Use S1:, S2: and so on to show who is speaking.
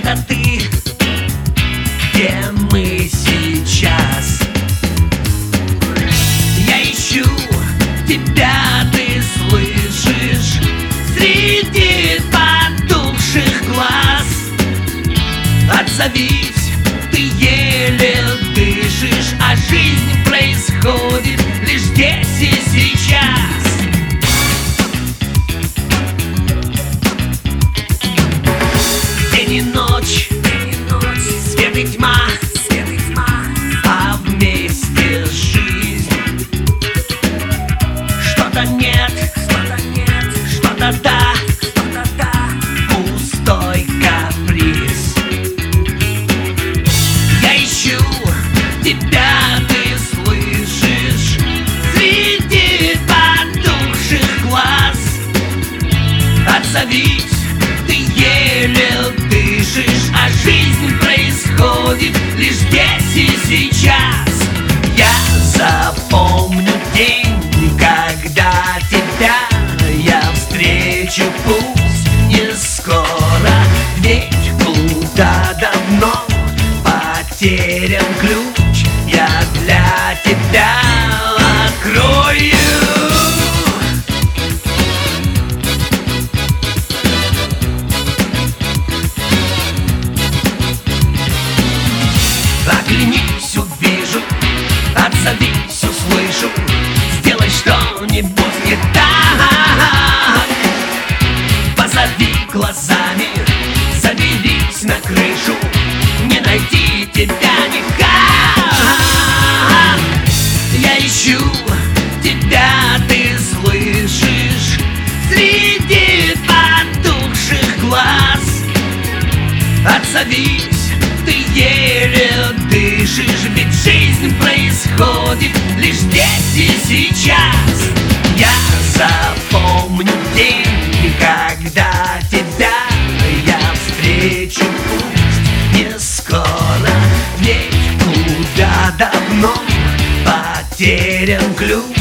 S1: это ты, где мы сейчас? Я ищу тебя, ты слышишь, среди потухших глаз. Отзовись, ты еле дышишь, а жизнь происходит лишь здесь и сейчас. День и ночь, свет и тьма, а вместе жизнь. Что-то нет, что-то да, пустой каприз. Я ищу тебя, ты слышишь, среди потухших глаз. Отзовись, ты еле дышишь, а жизнь происходит лишь здесь и сейчас. Я запомню день, когда тебя я встречу, пусть не скоро, ведь куда давно потерян ключ, я для тебя открою. Оглянись, увижу, отзовись, услышу, сделай что-нибудь не так. Позови глазами, заберись на крышу, не найти тебя никак. Я ищу тебя, ты слышишь, среди потухших глаз. Отзовись, ты еле дышишь, ведь жизнь происходит лишь здесь и сейчас. Я запомню день, когда тебя я встречу, пусть не скоро, ведь куда давно потерян ключ,